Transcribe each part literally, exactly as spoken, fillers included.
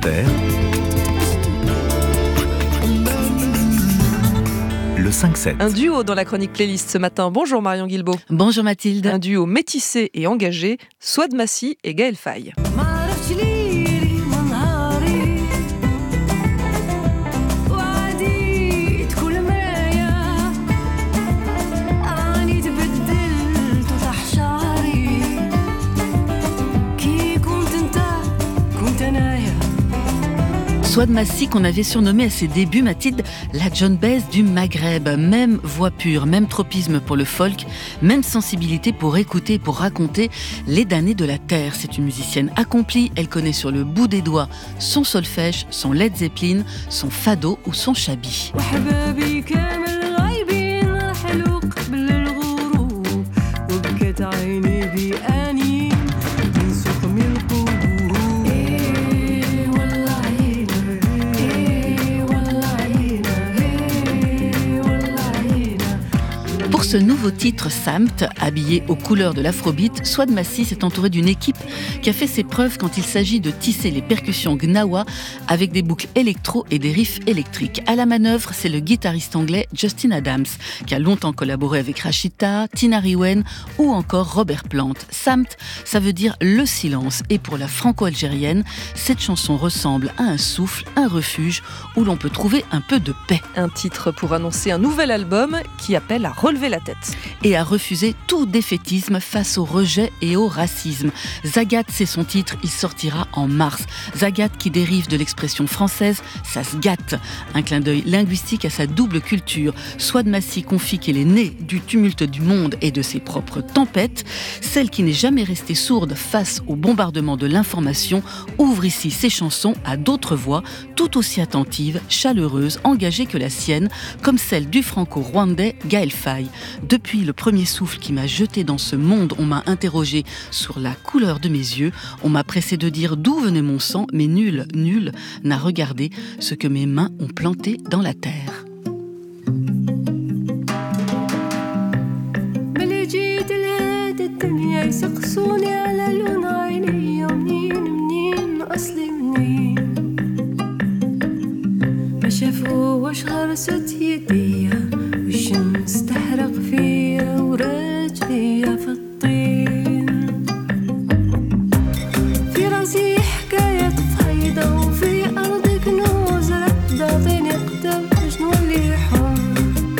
Inter, le cinq sept. Un duo dans la chronique playlist ce matin. Bonjour Marion Guilbault. Bonjour Mathilde. Un duo métissé et engagé, Souad Massy et Gaël Faye. Souad Massy, qu'on avait surnommé à ses débuts, Mathilde, la John Baez du Maghreb. Même voix pure, même tropisme pour le folk, même sensibilité pour écouter et pour raconter les damnés de la terre. C'est une musicienne accomplie, elle connaît sur le bout des doigts son solfège, son Led Zeppelin, son fado ou son shabi. Pour ce nouveau titre Samt, habillé aux couleurs de l'afrobeat, Souad Massy s'est entouré d'une équipe qui a fait ses preuves quand il s'agit de tisser les percussions gnawa avec des boucles électro et des riffs électriques. À la manœuvre, c'est le guitariste anglais Justin Adams, qui a longtemps collaboré avec Rachita, Tina Riwen ou encore Robert Plant. Samt, ça veut dire le silence. Et pour la franco-algérienne, cette chanson ressemble à un souffle, un refuge où l'on peut trouver un peu de paix. Un titre pour annoncer un nouvel album qui appelle à relever la tête. Et à refuser tout défaitisme face au rejet et au racisme. Zagat, c'est son titre, il sortira en mars. Zagat qui dérive de l'expression française, ça se gâte. Un clin d'œil linguistique à sa double culture. Souad Massy confie qu'il est né du tumulte du monde et de ses propres tempêtes. Celle qui n'est jamais restée sourde face au bombardement de l'information ouvre ici ses chansons à d'autres voix, tout aussi attentives, chaleureuses, engagées que la sienne, comme celle du franco-rwandais Gaël Faye. Depuis le premier souffle qui m'a jeté dans ce monde, on m'a interrogé sur la couleur de mes yeux, on m'a pressé de dire d'où venait mon sang, mais nul, nul n'a regardé ce que mes mains ont planté dans la terre. والشمس تحرق فيا ورجليا في الطين في راسي حكاية فايدة وفي أرض كنوز رحدة طيني قدام شنو اللي حر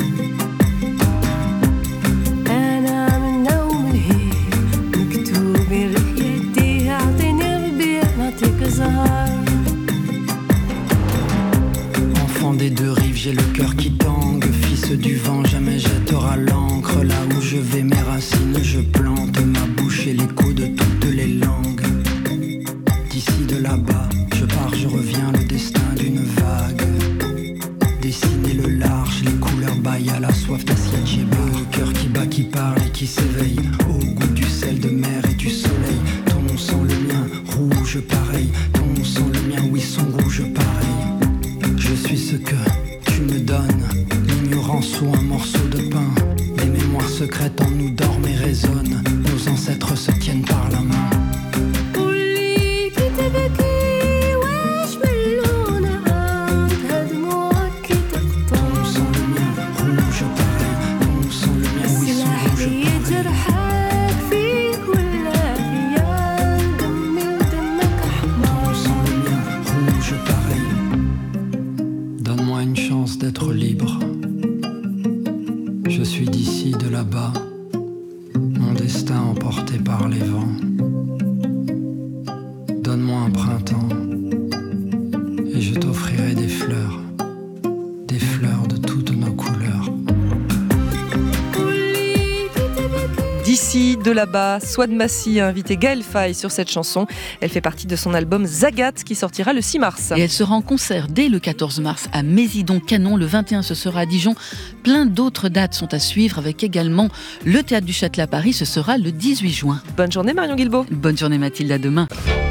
أنا من نوم الهيل مكتوبين رحلتي أعطيني ربيع نعطيك زهر. Enfant des deux rives, j'ai le cœur qui tangue. Fils du vent, jamais jettera l'encre. Là où je vais, mes racines, je plante ma bouche et l'écho de toutes les langues. D'ici, de là-bas, je pars, je reviens, le destin d'une vague. Dessiner le large, les couleurs baillent à la soif d'assiette. J'ai le cœur qui bat, qui parle et qui s'éveille au goût du sel de mer et du soleil. Ton sang, le mien, rouge pareil. Ton sang, le mien, oui, son rouge pareil. Je suis ce que tu me donnes, l'ignorance ou un morceau de pain. Les mémoires secrètes en nous dorment et résonnent. Nos ancêtres se tiennent par la main. Ton sang le mien, rouge pareil. Ton sang le mien, oui, son rouge pareil. Ton sang le mien, rouge pareil. Donne-moi une chance d'être libre. Je suis d'ici, de là-bas, mon destin emporté par les vents. Donne-moi un printemps, et je t'offrirai des fleurs, des fleurs de toutes nos couleurs. D'ici, de là-bas, Souad Massy a invité Gaël Faye sur cette chanson. Elle fait partie de son album Zagat qui sortira le six mars. Et elle sera en concert dès le quatorze mars à Mésidon-Canon. Le vingt et un, ce sera à Dijon. Plein d'autres dates sont à suivre avec également le Théâtre du Châtelet à Paris. Ce sera le dix-huit juin. Bonne journée Marion Guilbault. Bonne journée Mathilde, à demain.